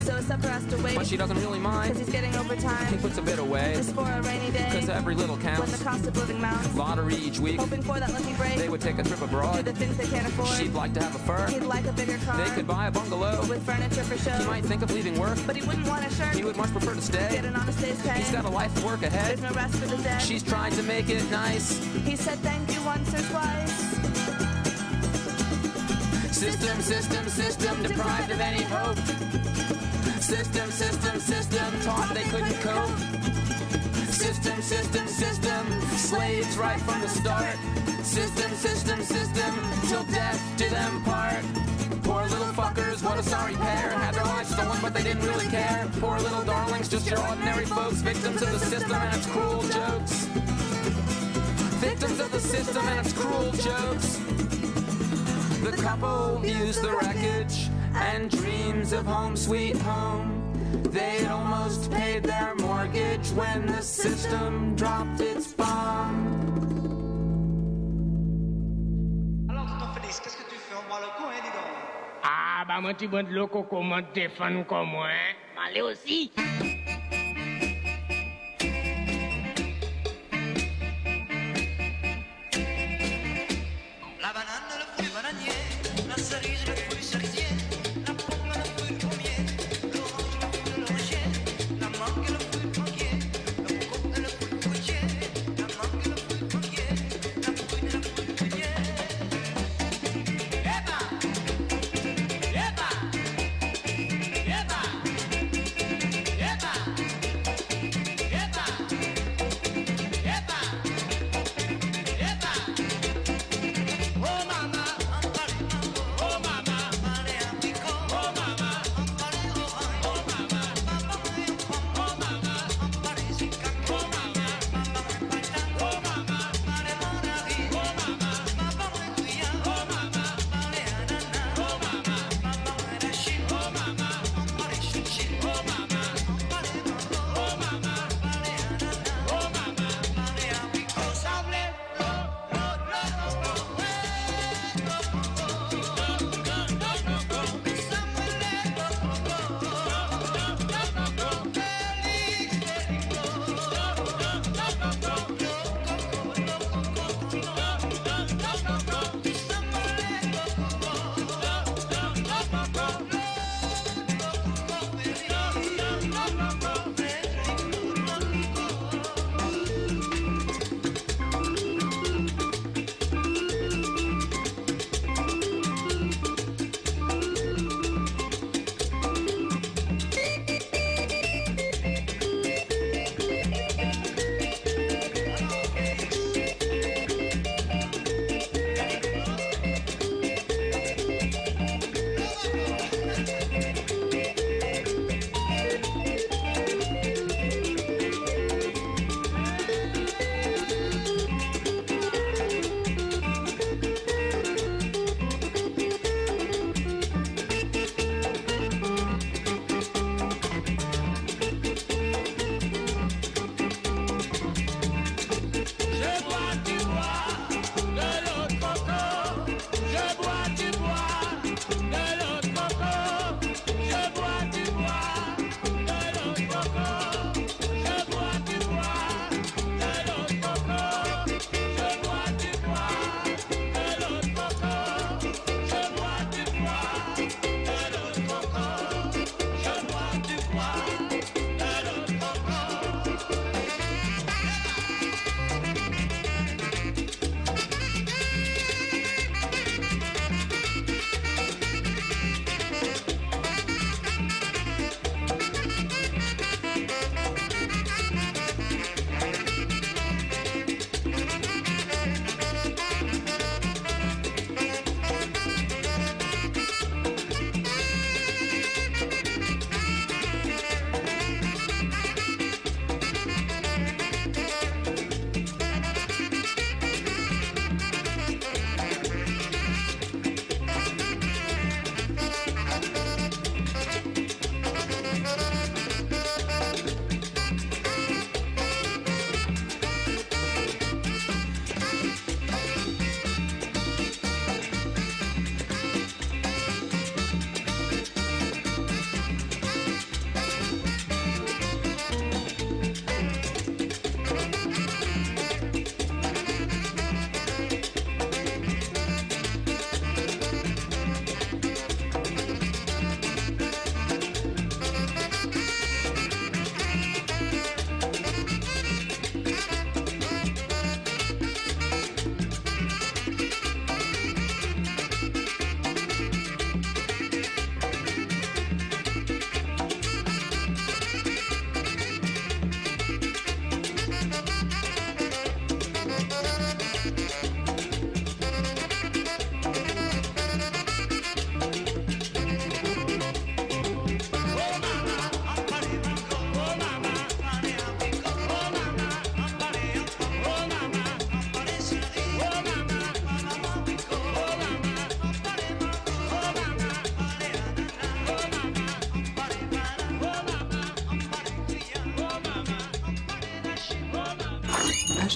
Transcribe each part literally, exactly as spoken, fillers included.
So a supper has to wait. But she doesn't really mind, cause he's getting overtime. He puts a bit away, just for a rainy day. Cause every little counts. When the cost of living mounts. Lottery each week. Hoping for that lucky break. They would take a trip abroad. Do the things they can't afford. She'd like to have a fur. He'd like a bigger car. They could buy a bungalow. With furniture for show. He might think of leaving work. But he wouldn't want a shirt. He would much prefer to stay. Get an honest day's pay. He's got a life of work ahead. There's no rest for the dead. She's trying to make it nice. He said thank you once or twice. System, system, system, deprived of any hope. System, system, system, taught they couldn't cope. System, system, system, slaves right from the start. System, system, system, till death did them part. Poor little fuckers, what a sorry pair. Had their lives stolen but they didn't really care. Poor little darlings, just your ordinary folks. Victims of the system and its cruel jokes. Victims of the system and its cruel jokes. The couple views the wreckage and dreams of home sweet home. They'd almost paid their mortgage when the system dropped its bomb. Alors tonton Félix, qu'est-ce que tu fais? On boit le coup, hein, dis donc. Ah, bah mon petit bon de loco, comment t'es fan comme moi, hein? M'allez aussi. La banane, le fruit bananier, la cerise, le fruit cerisier, la pomme, le fruit pommier, l'orange, le fruit de l'oranger, la mangue, le fruit manguier, le coco, le fruit fruitier, la mangue, le fruit manguier, la prune, le fruit prunier. Eba! Eba! Eba! Eba!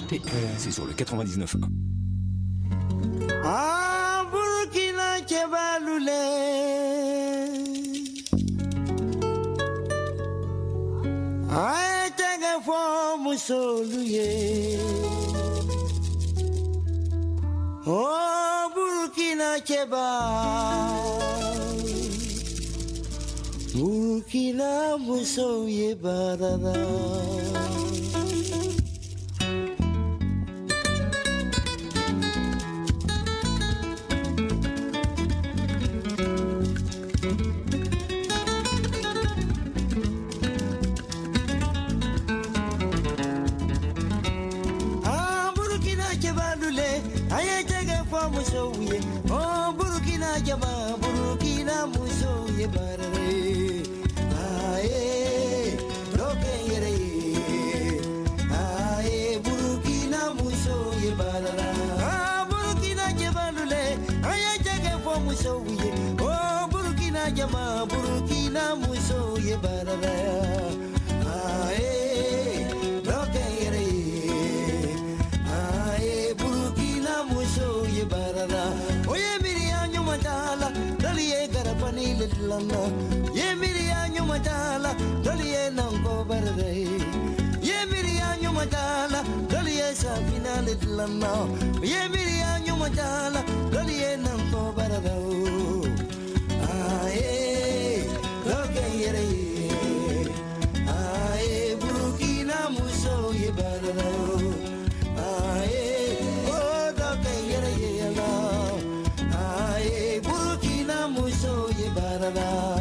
Et c'est sur le quatre-vingt-dix-neuf un. Ah, Burkina Kebalule. I take a form of Soluye. Oh, Burkina Kebal. Burkina Musoye Barada. Musoye, oh Burkina Jama, Burkina Musoye Barare, aye, Rokere, aye, Burkina Musoye Barara, ah Burkina Jabalule, aye Jaga for Musoye, oh Burkina Jama, Burkina Musoye Barara, aye, Rokere, aye, Burkina Musoye Barara, oye Miriam Matala, Dalie Garapani Lilana, ye Miriam Matala, Dalie Nango Barade, ye Miriam Matala, Dalie Sabina Lilana, ye Miriam Matala, Dalie Nango Barado, aye, Rokere, aye, Burkina Musoye Barado, aye, oh Rokere, aye, Burkina Musoye Barada.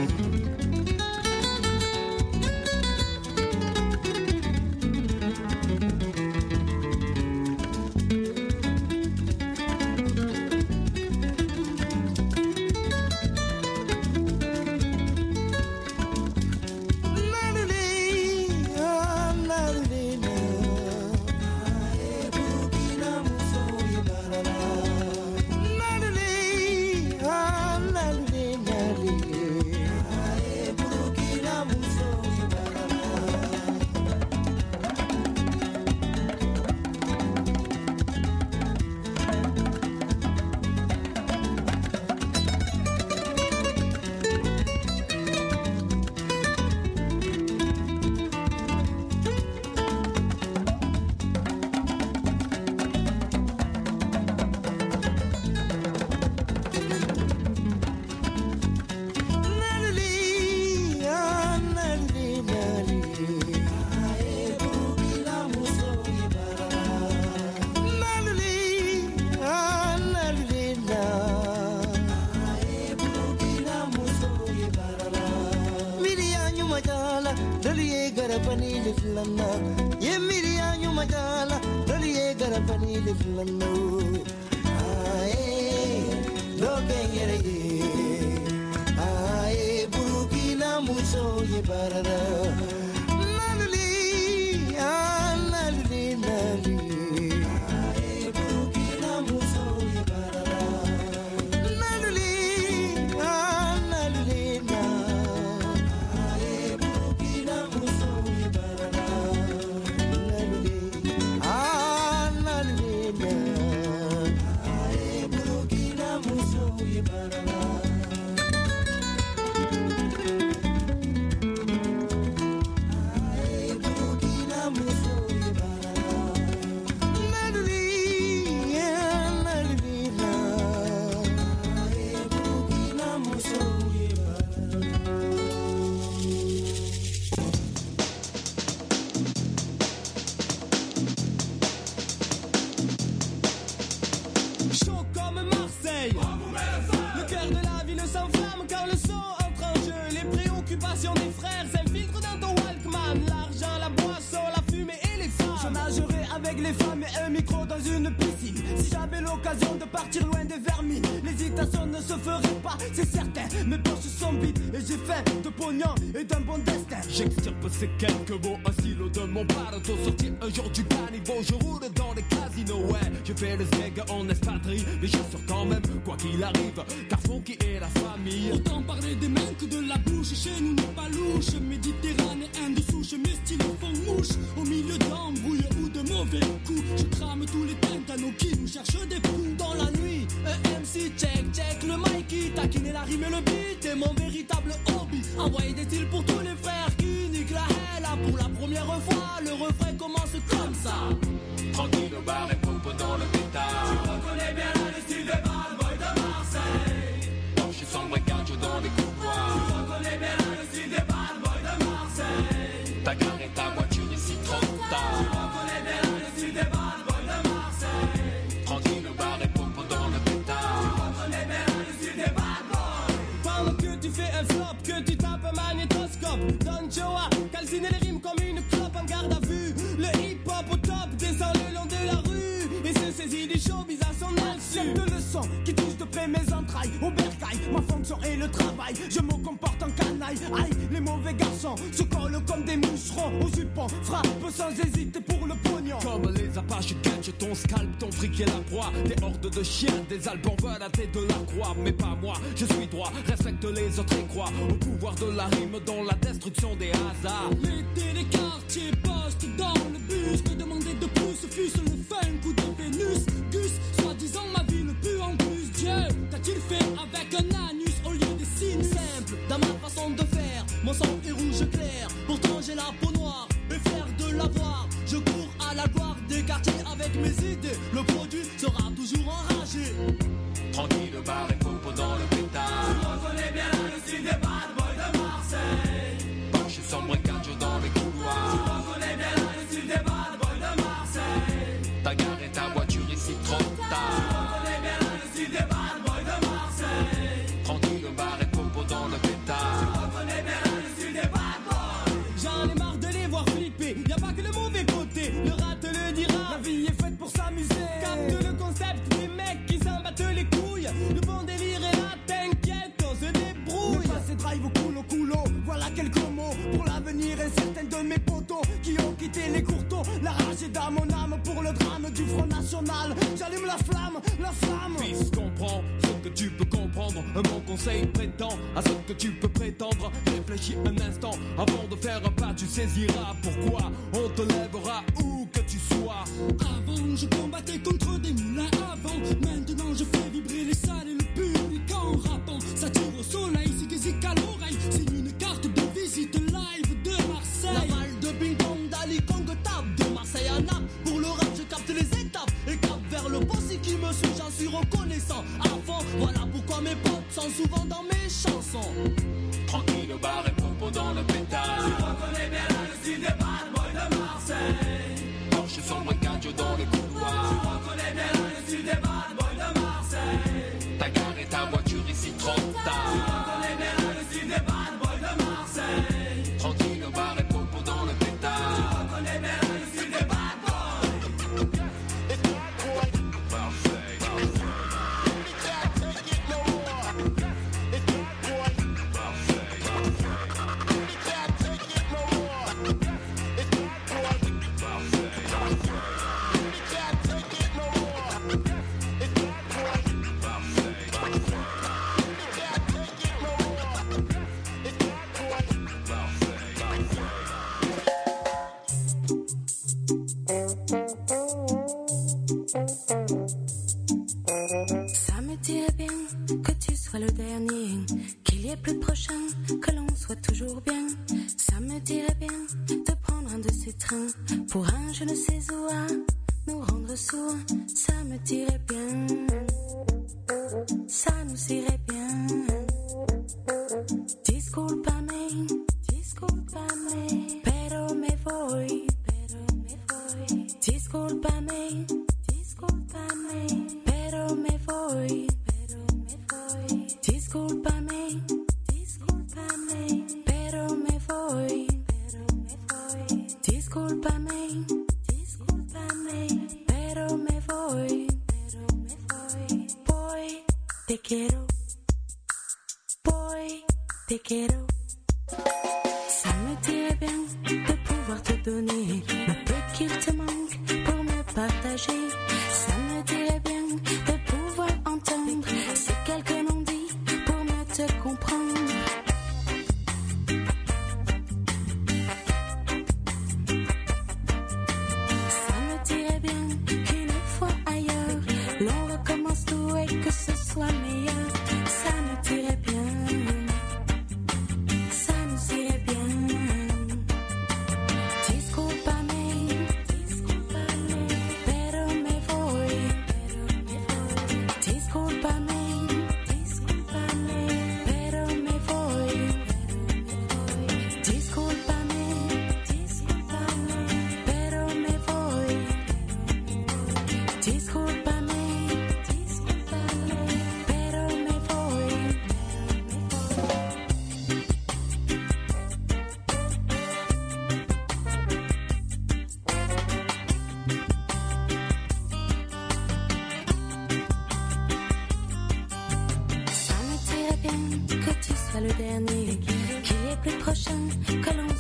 Ye Miriam Matala, Dalie Garapani Lilano, aye, Rokere, aye, Burkina Musoye Barada, Nalli, Nalli, Nalli, aye, Burkina Musoye Barada, Nalli, Nalli, aye, Burkina Musoye Barada. Des frères s'infiltrent dans ton Walkman. L'argent, la boisson, la fumée et les femmes. Je nagerai avec les femmes et un micro dans une piscine. Si j'avais l'occasion de partir loin des vermines, l'hésitation ne se ferait pas, c'est certain. Mes poches sont vides et j'ai faim de pognon et d'un bon destin. J'extirpe ces quelques mots, un silo de mon bateau. Sorti un jour du caniveau, je roule dans les casinos. Ouais, je fais le zègue en espadrille, mais j'assure quand même, quoi qu'il arrive, car Funky est la famille. Autant parler des mains que de la bouche, chez nous n'est pas louche. Méditerranéen de souche, mes stylos font mouche. Au milieu d'embrouilles ou de mauvais coups, Je crame tous les tintanos qui nous cherchent des poux dans la nuit. E M C check, check le Mikey. Taquiner la rime et le beat est mon véritable hobby. Envoyer des styles pour tous les frères qui niquent la hella. Pour la première fois, le refrain commence comme ça. Tranquille au bar et pompe dans le pétard. Tu reconnais bien là le style des bad boys de Marseille. Blanche et sombre et cage dans les couloirs. Tu reconnais bien là le style des bad boys de Marseille. T'as garé ta voiture ici trop tard. Tu reconnais bien là le style des bad boys de Marseille. Tranquille au bar et pompe dans le pétard. Tu reconnais bien là le style des bad boys. Pendant que tu fais un flop, que tu tapes un magnétoscope. Don Joa, calciner les rimes comme une clope en garde à vue. Le hip-hop au top descend le long de la rue et se saisit du showbiz à son insu. Cette leçon qui touche de près mes entrailles. Au bercail, ma fonction est le travail. Je me comporte en canaille. Aïe, les mauvais garçons se collent comme des moucherons. Au jupon, frappe sans hésiter pour le pognon. Comme les apaches catch ton scalp, ton fric est la proie. Des hordes de chiens, des albans veulent la tête de la croix. Mais pas moi, je suis droit, respecte les autres et crois au pouvoir de la rime dans la destruction des hasards. L'été des quartiers postent dans le bus. Me demander de pouce, fût le funk ou de Vénus. Gus, soi-disant ma vie ne pue en plus. Dieu, qu'a-t-il fait avec un anus au lieu des sinus? Simple, dans ma façon de faire, mon sang est rouge clair. Pourtant j'ai la peau noire, et fier de l'avoir. Je cours à la gloire des quartiers avec mes idées. Le produit sera toujours enragé. Tranquille le bar et pompe dans le pétard. Tu reconnais bien là le style des bad boys de Marseille. Blanche et sombre et cage dans les couloirs. Tu reconnais bien là le style des bad boys de Marseille. T'as garé ta voiture ici trop Tu tard. reconnais bien là le style des bad boys de Marseille. Tranquille le bar et pompe dans le pétard. Tu reconnais bien là le style des bad boys. J'en ai marre de les voir flipper. Y'a pas que le mauvais côté, le rat te le dira. La vie est faite pour s'amuser. Capte le concept des mecs qui s'en battent les couilles. Le bon délire est là, t'inquiète, on se débrouille. Le passé drive au coulo coulo, voilà quelques mots pour l'avenir incertain de mes potos qui ont quitté les courtaux. La rage est dans mon âme pour le drame du Front National. J'allume la flamme, la flamme. Fils, comprends ce que tu peux comprendre. Mon conseil prétend à ce que tu peux prétendre. Réfléchis un instant avant de faire un pas, tu saisiras pourquoi on te lèvera où que tu sois. Avant je combattais contre des moulins avant. Maintenant je fais vibrer les salles et le public en rappant. Ça tire au soleil, c'est zik à l'oreille. C'est une carte de visite live de Marseille. La balle de ping-pong d'Ali Kong tape de Marseille à Naples. Pour le rap je capte les étapes et cap vers le boss qui me suit, j'en suis reconnaissant. Avant, voilà pourquoi mes potes sont souvent dans mes chansons. Tranquille au bar et pompe dans le pétard. Tu reconnais bien là le style des bad boys de Marseille. Blanche et sombre et cage dans les couloirs. Tu reconnais bien là le style des bad boys de Marseille. T'as garé ta voiture ici trop Tu tard. reconnais bien là le style des bad boys de Marseille. Tranquille au bar et pompe dans le Tu pétard. reconnais bien là le style des bad boys. Ça me dirait bien que tu sois le dernier, qu'il y ait plus de prochain, que l'on soit toujours bien. Ça me dirait bien de prendre un de ces trains pour un je ne sais où à nous rendre sourds. Ça me dirait bien, ça nous irait bien. Disculpame, disculpame, pero me voy, pero me voy. Disculpame, disculpame, pero me voy, pero me voy. Disculpame, disculpame, pero me voy, pero me voy. Disculpame, disculpame, pero me voy, pero me voy. Voy, te quiero, voy, te quiero. Ça me dirait bien de pouvoir te donner le peu qu'il te manque pour me partager. Ça me dirait bien de pouvoir entendre ces quelques non-dits pour me te comprendre. Ça me dirait bien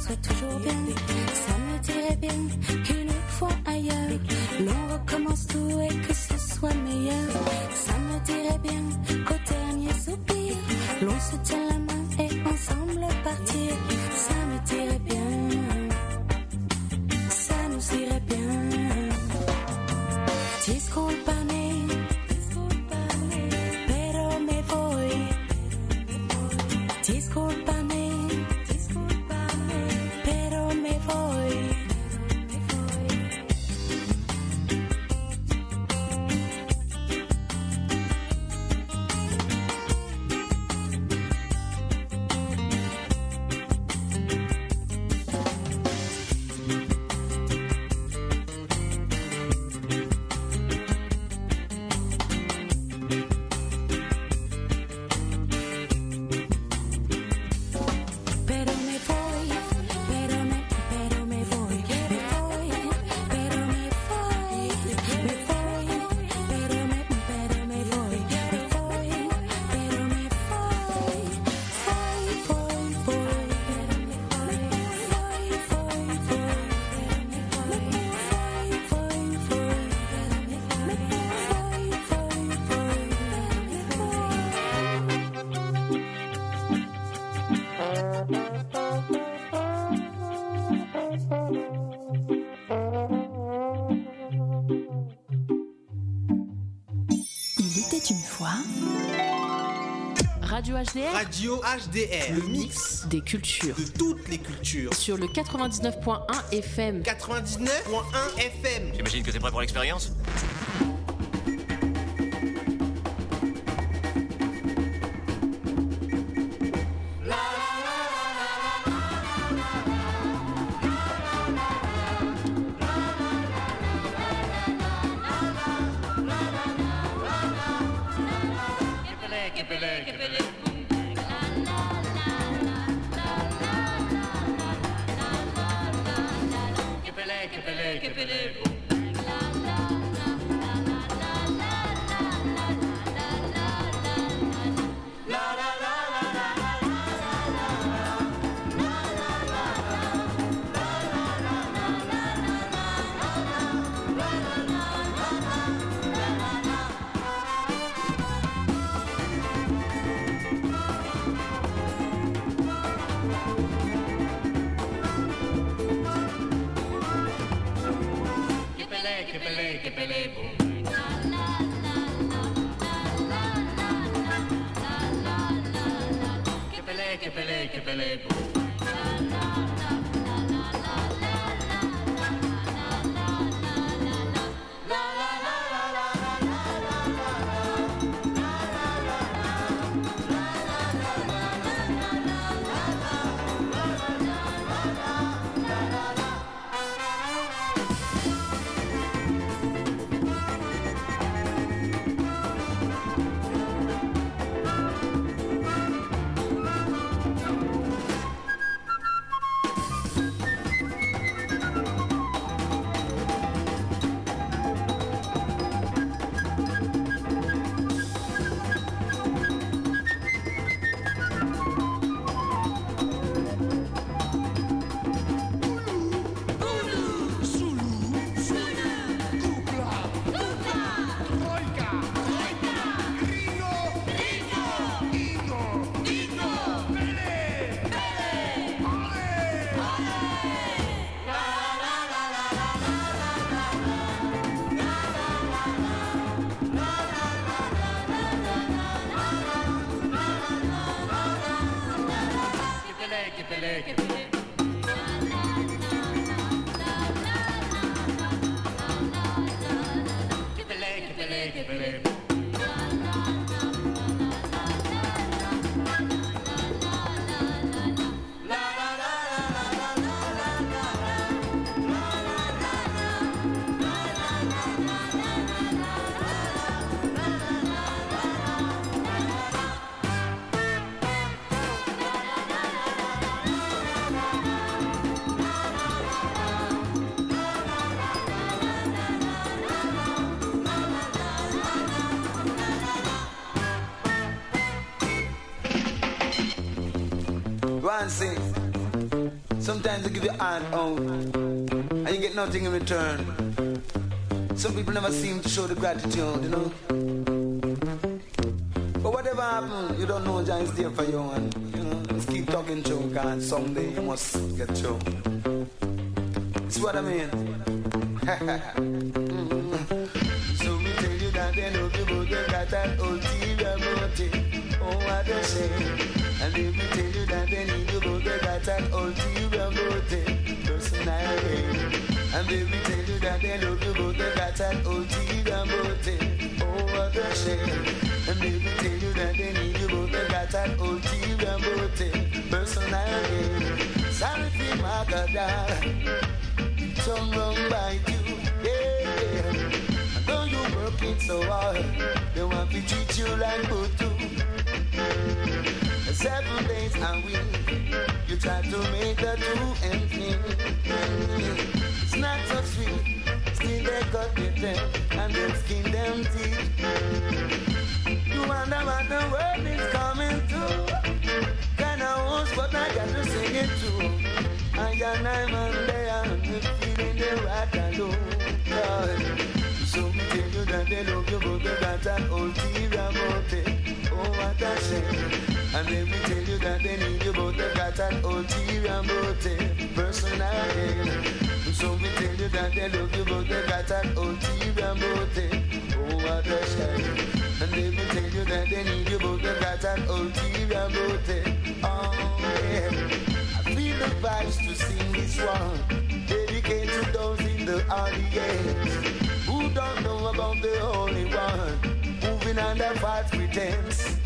soit toujours bien. Ça me dirait bien qu'une fois ailleurs, l'on recommence tout et que ce soit meilleur. Ça me dirait bien qu'au dernier soupir, l'on se tient la main et ensemble partir. Ça me dirait bien, ça nous irait bien. Disculpame, pero me voy. Disculpame, pero me voy. Radio H D R. Radio H D R. Le mix des cultures. De toutes les cultures. Sur le quatre-vingt-dix-neuf point un F M. quatre-vingt-dix-neuf point un F M. J'imagine que t'es prêt pour l'expérience ? Go and sing. Sometimes they give you hand out, and you get nothing in return. Some people never seem to show the gratitude, you know. But whatever happens, you don't know Jah is there for you, and you know, just keep talking to him, and someday you must get through. It's what I mean. mm-hmm. So me tell you that they know people they got that ulterior motive. Oh, what a shame. And if me tell you that they need you, but they got that ulterior motive. Personality. And if me tell you that they love you, but they got that ulterior motive. Oh, what a shame. And if me tell you that they need you, but they got that ulterior motive. Personality. Sorry for my God. Some wrong by you, yeah. And though you working so hard, they want to treat you like Butu. Seven days a week, you try to make the two ends meet. It's not so sweet, still they cut their teeth and then skin them teeth. You wonder what the world is coming to. Kinda host, but I got to sing it too. I got nine man there, and the feeling they right alone. So we tell you that they love you, but they got an ulterior motive. Oh, what a shame. And then we tell you that they need you, but they got an ulterior motive. Personality. So we tell you that they love you, but they got an ulterior motive. Oh, what a shame. And then we tell you that they need you, but they got an ulterior motive. Oh, yeah. Feel the vibes to sing this one, dedicated to those in the audience who don't know about the Holy One, moving under false pretense.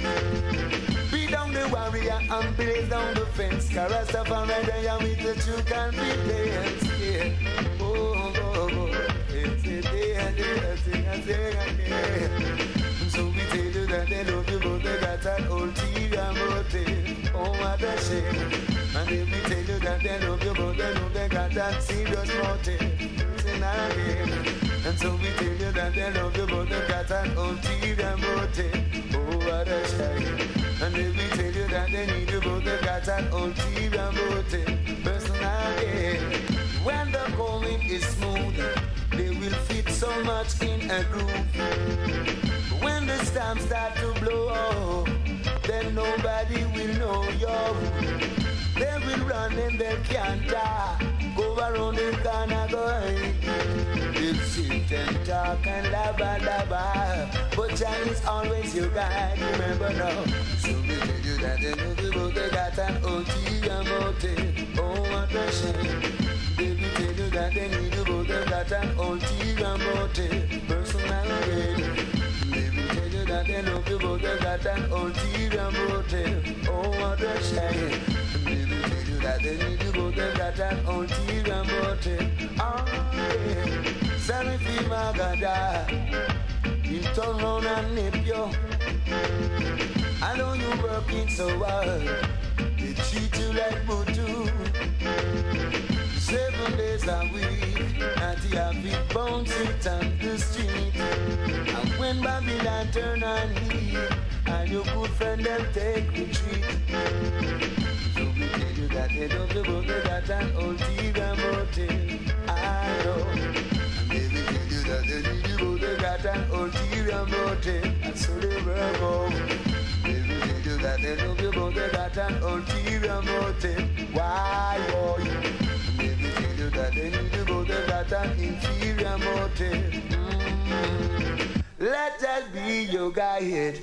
Be down the warrior and blaze down the fence, Rastafari they are with the true confidence. Yeah. Oh, oh, oh, it's a day and day, sing and sing again. So we tell you that they love you, but they got an ulterior motive. Oh, what a shame. And if we tell you that they love you, but they know they got that serious motive. Listen again. And so we tell you that they love you, but they got an ulterior motive. Oh, what a shame. And if we tell you that they need you, but they got an ulterior motive. Personally, when the going is smooth, they will fit so much in a groove. When the storms start to blow, then nobody will know you. They will run and they can't die. Go around the corner going. They'll sit and talk and laba laba, but Jah is always your guide. Remember now. So we tell you that they know you, but they got an ulterior motive. Oh, what a shame. They will tell you that they need you, but they got an ulterior motive. Personal gain. They will tell you that they love you, but they got an ulterior motive. Oh, what a shame. They will tell you that they need you, but they got an ulterior motive. Oh, yeah. Sorry for my God. You turn round and nip you. I know you're working so hard. They treat you like Butu. Seven days a week, and you have it bounce it on the street. And when Babylon turn on heat, and your good friend them take retreat. So we tell you that they love you, but they got an ulterior motive. I know. And they will tell you that they need you, but they got an ulterior motive. And so they will go. They will tell you that they love you, but they got an ulterior motive. Why, boy? That they need to go, they got an inferior motive. Mm-hmm. Let that be your guide.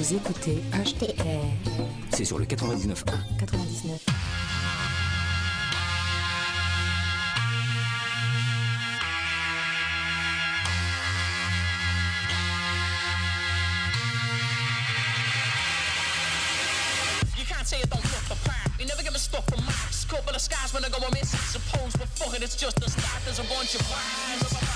Vous écoutez H D R. C'est sur le quatre-vingt-dix-neuf point un. quatre-vingt-dix-neuf. Say it don't look the part. You never get me stuck for marks. Couple of scars when I go amiss. I suppose, but fuck it, it's just a start. There's a bunch of bars.